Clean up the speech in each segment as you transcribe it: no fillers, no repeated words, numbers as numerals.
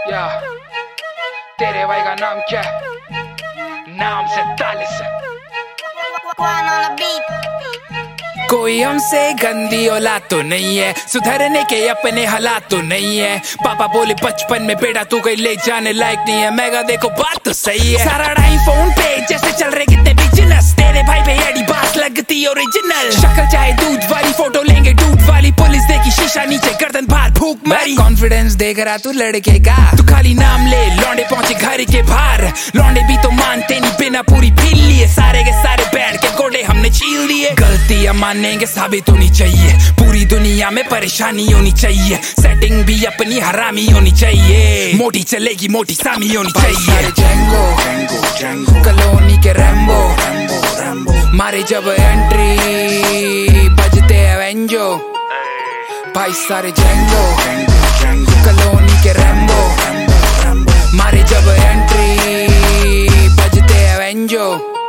या तेरे भाई का नाम क्या है? नाम से तालिस है। कोई हमसे गंदी औलाद तो नहीं है, सुधरने के अपने हालात तो नहीं है। पापा बोले बचपन में बेटा तू कहीं ले जाने लायक नहीं है। मैं कहा देखो बात तो सही है। सारा टाइम फोन पे जैसे चल रहे कितने बिजनेस। तेरे भाई पे एडी बात लगती ओरिजिनल। शक्ल चाहे दूध वाली, फोटो लेंगे दूध वाली। पुलिस देखी शीशा नीचे, गर्दन बाहर भूख मारी। कॉन्फिडेंस देख रहा तू लड़के का, तू खाली नाम ले। लौंडे पहुंचे घर के बाहर, लौंडे भी तो मानते नहीं बिना पूरी पील लिए। सारे के सारे बैठ के गोले हमने छील दिए। गलतियां मानेंगे साबित होनी चाहिए। पूरी दुनिया में परेशानी होनी चाहिए। सेटिंग भी अपनी हरामी होनी चाहिए। मोटी चलेगी मोटी सामी होनी चाहिए। जेंगो कॉलोनी के रैम्बो मारे जब एंट्री बजते हैं वेंजो। भाई सारे जेंगो कॉलोनी के रैम्बो मारे जब एंट्री बजते हैं वेंजो।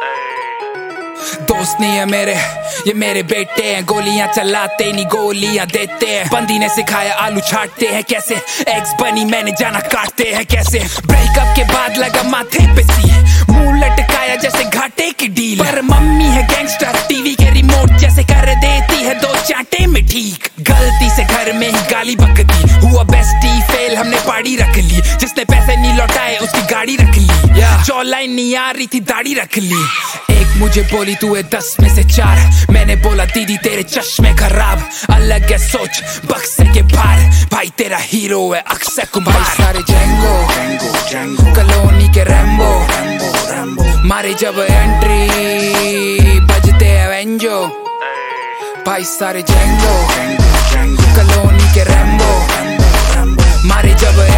दोस्त नहीं है मेरे, ये मेरे बेटे हैं। गोलियां चलाते नहीं गोलियां देते हैं। बंदी ने सिखाया आलू छाटते हैं कैसे। एक्स बनी मैंने जाना काटते हैं कैसे। ब्रेकअप के बाद लगा माथे पे सी, मुंह लटकाया जैसे घाटे की डील। पर मम्मी है गैंगस्टर, टीवी के रिमोट जैसे कर देती है दो चांटे में ठीक। गलती से घर में ही गाली बकती, हुआ बेस्टी फेल हमने पार्टी रख ली। जिसने पैसे नहीं लौटाए उसकी गाड़ी रख ली। जॉ लाइन नहीं आ रही थी दाढ़ी रख ली। एक मुझे बोली तू है 10 में से 4। मैंने बोला दीदी तेरे चश्मे खराब। अलग है सोच बक्से के बाहर, भाई तेरा हीरो है अक्षय कुमार। सारे जेंगो कॉलोनी के रैम्बो मारे जब एंट्री बजते हैं वेंजो। भाई सारे जेंगो कॉलोनी के रैम्बो मारे जब